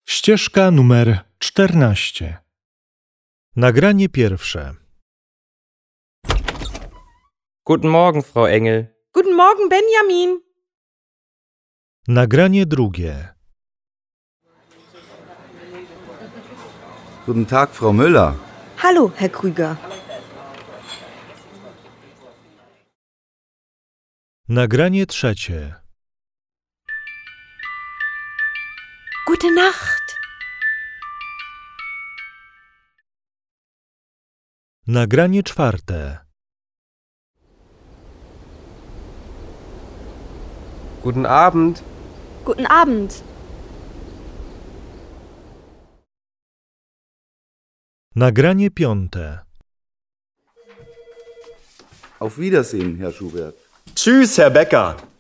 Ścieżka numer 14. Nagranie pierwsze. Guten Morgen, Frau Engel. Guten Morgen, Benjamin. Nagranie drugie. Guten Tag, Frau Müller. Hallo, Herr Krüger. Nagranie trzecie. Gute Nacht. Nagranie czwarte. Guten Abend. Guten Abend. Nagranie piąte. Auf Wiedersehen, Herr Schubert. Tschüss, Herr Becker.